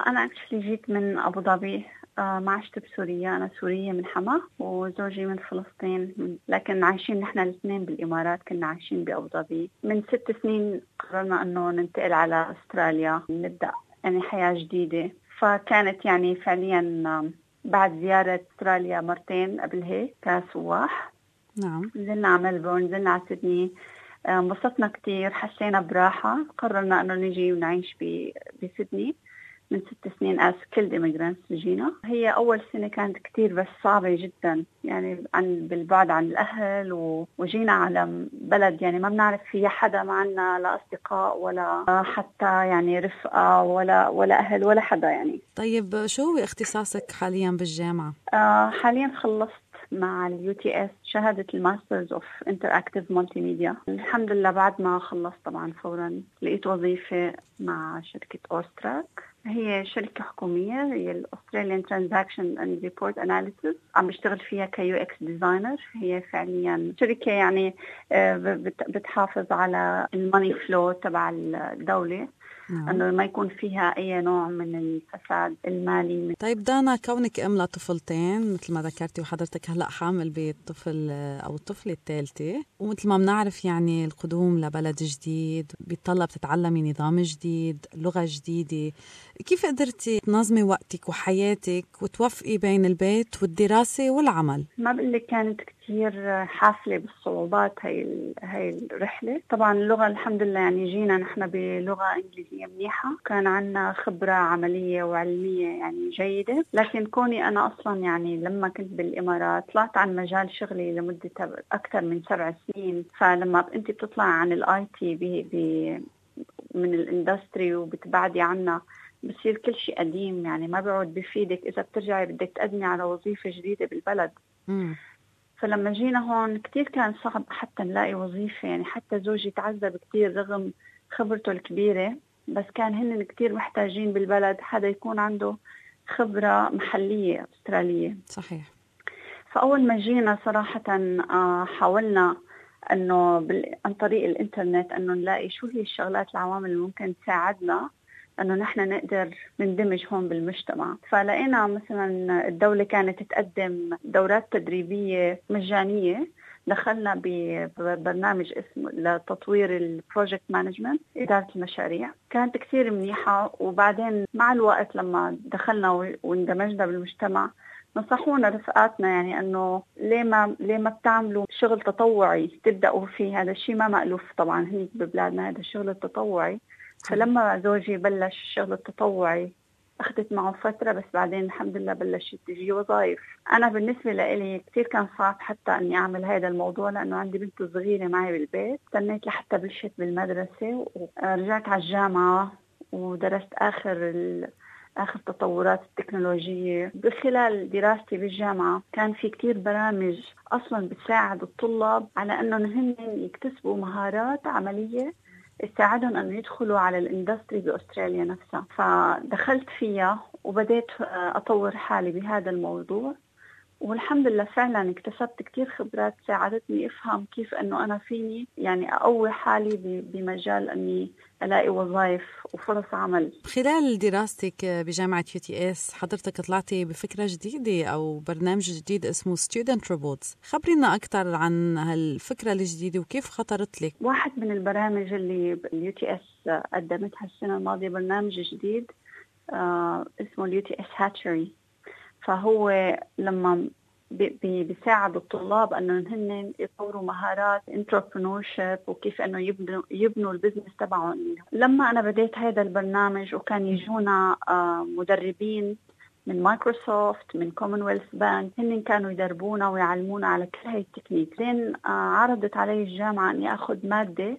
أنا أكشلي جيت من أبو ظبي. ما عشت بسوريا، أنا سورية من حما وزوجي من فلسطين، لكن عايشين نحن الاثنين بالإمارات. كنا عايشين بأبو ظبي من 6 سنين. قررنا أنه ننتقل على أستراليا، نبدأ يعني حياة جديدة. فكانت يعني فعليا بعد زيارة أستراليا مرتين قبل هيك كسواح. نعم. نزلنا على ملبورن، نزلنا على سيدني، انبسطنا كتير، حسينا براحة. قررنا أنه نجي ونعيش بسيدني من 6 سنين as skilled immigrants. جينا، هي أول سنة كانت كتير بس صعبة جدا، يعني بالبعد عن الأهل، وجينا على بلد يعني ما بنعرف فيها حدا، ما عنا لا أصدقاء ولا حتى يعني رفقة ولا أهل ولا حدا يعني. طيب شو هو اختصاصك حاليا بالجامعة؟ حاليا خلصت مع UTS شهادة الماسترز اوف انتراكتيف مالتي ميديا. الحمد لله بعد ما خلصت طبعا فورا لقيت وظيفة مع شركة أوستراك. هي شركة حكومية، هي الأستراليان ترانزاكشن اند ريبورت اناليسيس. عم بشتغل فيها كيو اكس ديزاينر. هي فعليا شركة يعني بتحافظ على الماني فلو تبع الدولة، أنه ما يكون فيها أي نوع من الفساد المالي. طيب دانا، كونك أم لطفلتين مثل ما ذكرتي، وحضرتك هلأ حامل بالطفل أو الطفلة الثالثة، ومثل ما بنعرف يعني القدوم لبلد جديد بيتطلب تتعلمي نظام جديد، لغة جديدة. كيف قدرتي تنظمي وقتك وحياتك وتوفقي بين البيت والدراسة والعمل؟ ما بقولك كانت كتير حافلة بالصعوبات هاي الرحلة. طبعا اللغة الحمد لله يعني جينا نحن بلغة إنجليزية منيحة، كان عنا خبرة عملية وعلمية يعني جيدة. لكن كوني أنا أصلا يعني لما كنت بالإمارات طلعت عن مجال شغلي لمدة أكثر من 7 سنين. فلما أنت بتطلع عن الآي تي من الاندستري وبتبعدي عنا، بصير كل شيء قديم، يعني ما بيعود بفيدك إذا بترجعي بدك تقدمي على وظيفة جديدة بالبلد. فلما جينا هون كتير كان صعب حتى نلاقي وظيفة، يعني حتى زوجي تعذب كتير رغم خبرته الكبيرة، بس كان هن كتير محتاجين بالبلد حدا يكون عنده خبرة محلية أسترالية. صحيح. فأول ما جينا صراحة حاولنا أنه عن طريق الإنترنت أنه نلاقي شو هي الشغلات العوامل اللي ممكن تساعدنا أنه نحن نقدر نندمج هون بالمجتمع. فلقينا مثلا الدولة كانت تقدم دورات تدريبية مجانية. دخلنا ببرنامج اسمه لتطوير البروجكت مانجمنت، إدارة المشاريع، كانت كثير منيحة. وبعدين مع الوقت لما دخلنا واندمجنا بالمجتمع نصحونا رفقاتنا يعني انه ليه ما بتعملوا شغل تطوعي تبداوا فيه. هذا الشيء ما مألوف طبعا هنيك ببلادنا، هذا الشغل التطوعي. فلما زوجي بلش الشغل التطوعي أخذت معه فترة، بس بعدين الحمد لله بلشت تجي وظائف. أنا بالنسبة لي كتير كان صعب حتى أني أعمل هذا الموضوع، لأنه عندي بنت صغيرة معي بالبيت. استنيت لحتى بلشت بالمدرسة ورجعت على الجامعة ودرست آخر تطورات التكنولوجية. بخلال دراستي بالجامعة كان في كتير برامج أصلا بتساعد الطلاب على أنهم هن يكتسبوا مهارات عملية تساعدهم أن يدخلوا على الاندستري بأستراليا نفسها. فدخلت فيها وبدأت أطور حالي بهذا الموضوع، والحمد لله فعلا اكتسبت كتير خبرات ساعدتني أفهم كيف أنه أنا فيني يعني أقوي حالي بمجال أني ألاقي وظائف وفرص عمل. خلال دراستك بجامعة UTS حضرتك طلعتي بفكرة جديدة أو برنامج جديد اسمه Student Robots. خبرينا أكثر عن هالفكرة الجديدة وكيف خطرت لك. واحد من البرامج اللي UTS قدمتها السنة الماضية برنامج جديد اسمه UTS Hatchery. فهو لما بيساعد الطلاب انه هن يطوروا مهارات entrepreneurship وكيف انه يبنوا البزنس تبعهم. لما انا بديت هذا البرنامج وكان يجونا مدربين من مايكروسوفت، من كومنولث بانك، هن كانوا يدربونا ويعلمونا على كل هاي التكنيك. لين عرضت علي الجامعة اني اخذ مادة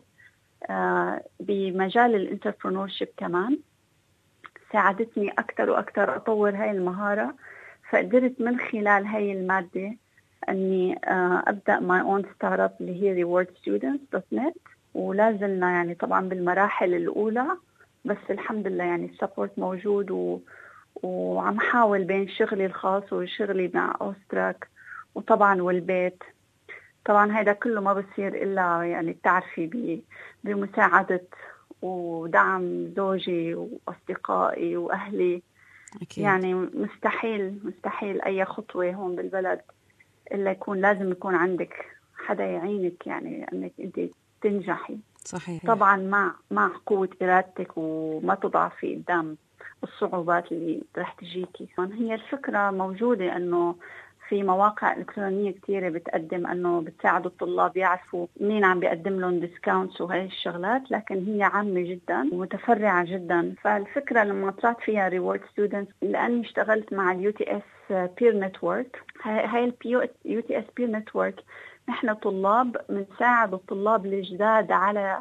بمجال الانتربرنورشيب كمان، ساعدتني اكثر واكثر اطور هاي المهارة. فقدرت من خلال هاي المادة أني أبدأ my own startup اللي هي rewardstudents.net. ولازلنا يعني طبعا بالمراحل الأولى، بس الحمد لله يعني السبورت موجود وعم حاول بين شغلي الخاص وشغلي مع أوستراك وطبعا والبيت. طبعا هذا كله ما بصير إلا يعني تعرفي بمساعدة ودعم زوجي وأصدقائي وأهلي. أكيد. يعني مستحيل أي خطوة هون بالبلد إلا لازم يكون عندك حدا يعينك، يعني أنك أنت تنجحي. صحيح. طبعا مع قوة إرادتك وما تضعفي قدام الصعوبات اللي رح تجيكي. هي الفكرة موجودة أنه في مواقع إلكترونية كتيرة بتقدم أنه بتساعد الطلاب يعرفوا مين عم بيقدم لهم ديسكاونتس وهي الشغلات، لكن هي عامة جدا ومتفرعة جدا. فالفكرة لما طلعت فيها ريورد ستودنتس، لأني اشتغلت مع الUTS Peer Network. هاي الUTS Peer Network نحن طلاب بنساعد الطلاب الجداد على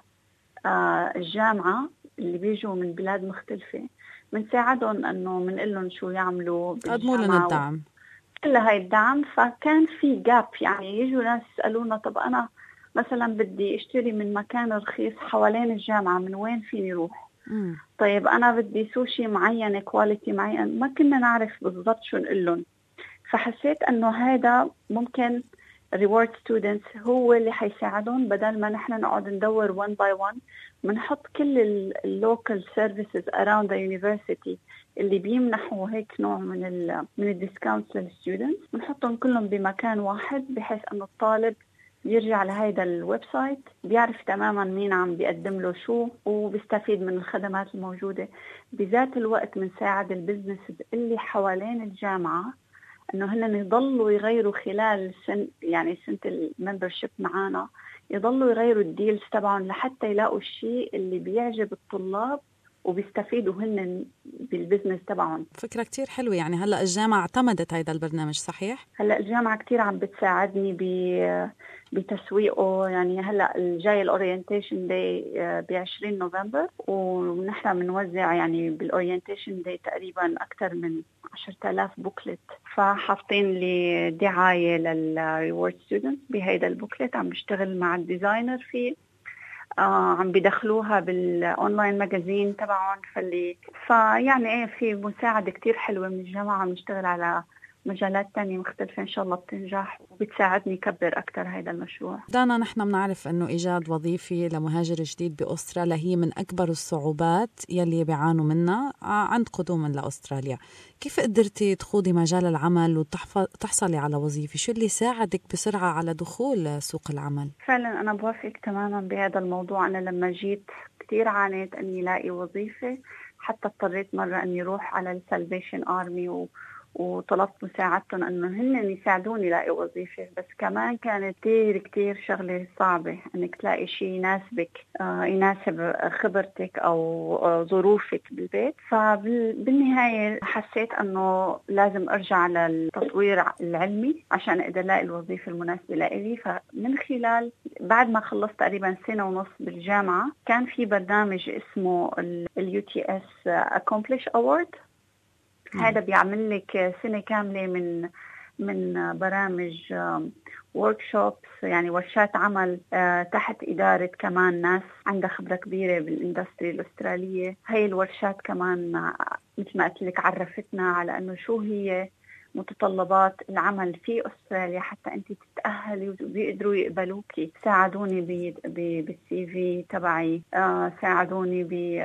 الجامعة اللي بيجوا من بلاد مختلفة، بنساعدهم أنه بنقول لهم شو يعملوا قدموا لنا الدعم، كل هاي الدعم. فكان في جاب، يعني يجوا ناس يسألونا طب أنا مثلا بدي اشتري من مكان رخيص حوالين الجامعة، من وين فيني روح؟ طيب أنا بدي سوشي معين، كواليتي معين، ما كنا نعرف بالضبط شو نقول لهم. فحسيت أنه هذا ممكن reward students هو اللي حيساعدهم، بدل ما نحن نقعد ندور one by one. بنحط كل local services around the university اللي بيمنحوا هيك نوع من الديسكاونت للستودنتس، بنحطهم كلهم بمكان واحد، بحيث أن الطالب يرجع لهيدا الويب سايت بيعرف تماما مين عم بيقدم له شو، وبيستفيد من الخدمات الموجودة. بذات الوقت بنساعد البزنس اللي حوالين الجامعة انه هن يضلوا يغيروا خلال يعني سنة الممبرشيب معانا، يضلوا يغيروا الديلز تبعهم لحتى يلاقوا الشيء اللي بيعجب الطلاب وبيستفيدوا هن بالبزنس تبعهم. فكرة كتير حلوة. يعني هلأ الجامعة اعتمدت هذا البرنامج صحيح؟ هلأ الجامعة كتير عم بتساعدني بتسويقه. يعني هلأ الجاي الأورينتيشن داي ب20 نوفمبر، ونحن بنوزع يعني بالأورينتيشن داي تقريبا أكثر من 10,000 بوكلت. فحاطين لي دعاية للريورد ستودنتس بهيدا البوكلت، عم بشتغل مع الديزاينر فيه، عم بيدخلوها بالأونلاين ماجازين تبعهم. فيعني في مساعدة كتير حلوة من الجامعة، عم نشتغل على مجالات تانية مختلفة إن شاء الله بتنجح وبتساعدني أكبر أكتر هذا المشروع. دانا، نحن بنعرف أنه إيجاد وظيفة لمهاجر جديد بأستراليا هي من أكبر الصعوبات يلي بيعانوا منها عند قدوم لأستراليا. كيف قدرتي تخوضي مجال العمل وتحصلي على وظيفة؟ شو اللي ساعدك بسرعة على دخول سوق العمل؟ فعلا أنا بوافقك تماما بهذا الموضوع. أنا لما جيت كتير عانيت أني لاقي وظيفة، حتى اضطريت مرة أني روح على السالفيشن آرمي وطلبت مساعدتهم أنه هن يساعدوني لاقي وظيفة. بس كمان كانت كتير شغلة صعبة أنك تلاقي شيء يناسبك، يناسب خبرتك أو ظروفك بالبيت. فبالنهاية حسيت أنه لازم أرجع للتطوير العلمي عشان أقدر لاقي الوظيفة المناسبة لإلي. فمن خلال بعد ما خلصت تقريبا 1.5 سنة بالجامعة، كان في برنامج اسمه الUTS Accomplish Award. هذا بيعمل لك سنة كاملة من برامج workshops، يعني ورشات عمل تحت إدارة كمان ناس عندها خبرة كبيرة بالاندستري الأسترالية. هاي الورشات كمان مثل ما قلت لك عرفتنا على أنه شو هي متطلبات العمل في أستراليا حتى أنت تتأهلي وبيقدروا يقبلوكي. ساعدوني بالسي في تبعي، ساعدوني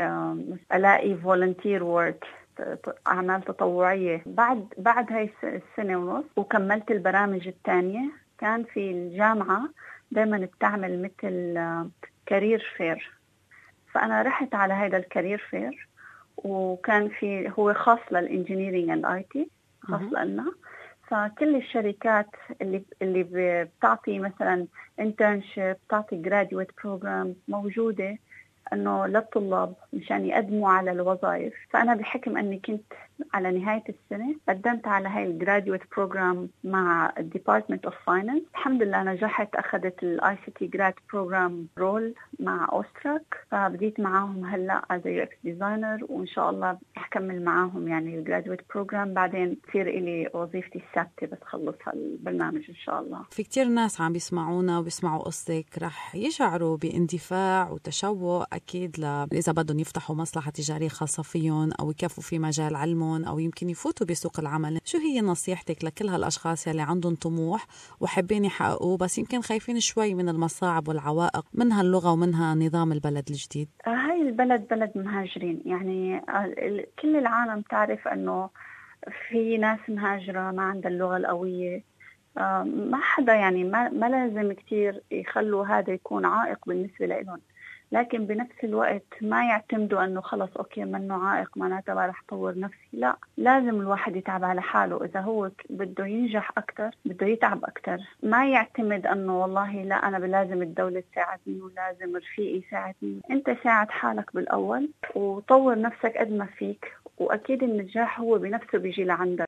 بألاقي volunteer work، أعمال تطوعية. بعد هاي 1.5 سنة وكملت البرامج الثانية. كان في الجامعة دايما بتعمل مثل كارير فير، فأنا رحت على هذا الكارير فير، وكان هو خاص للإنجينيرينج اند IT، خاص لنا. فكل الشركات اللي بتعطي مثلا internship، بتعطي graduate program موجودة أنه للطلاب مشان يقدموا على الوظائف. فأنا بحكم أني كنت على نهاية السنة قدمت على هاي الجراديويت بروجرام مع Department of Finance. الحمد لله نجحت، أخذت ICT Grad Program رول مع أوستراك، فبديت معاهم هلأ as a UX designer، وإن شاء الله أكمل معاهم يعني الجراديويت بروجرام. بعدين تصير إلي وظيفتي الثابتة بتخلص هالبرنامج إن شاء الله. في كتير ناس عم بيسمعونا وبيسمعوا قصتك رح يشعروا باندفاع وتشوق أكيد إذا بدهم يفتحوا مصلحة تجارية خاصة فيهم أو يكفوا في مجال علمهم أو يمكن يفوتوا بسوق العمل. شو هي نصيحتك لكل هالأشخاص يلي عندهم طموح وحابين يحققوه بس يمكن خايفين شوي من المصاعب والعوائق منها اللغة ومنها نظام البلد الجديد؟ هاي البلد بلد مهاجرين، يعني كل العالم تعرف أنه في ناس مهاجرة ما عندها اللغة القوية. ما حدا يعني ما لازم كتير يخلوا هذا يكون عائق بالنسبة لهم، لكن بنفس الوقت ما يعتمدوا أنه خلص أوكي منه عائق معناته ما رح طور نفسي. لا، لازم الواحد يتعب على حاله. إذا هو بده ينجح أكتر بده يتعب أكتر، ما يعتمد أنه والله لا أنا لازم الدولة تساعدني ولازم رفيقي يساعدني. أنت ساعد حالك بالأول وطور نفسك قد ما فيك، وأكيد النجاح هو بنفسه بيجي لعندك.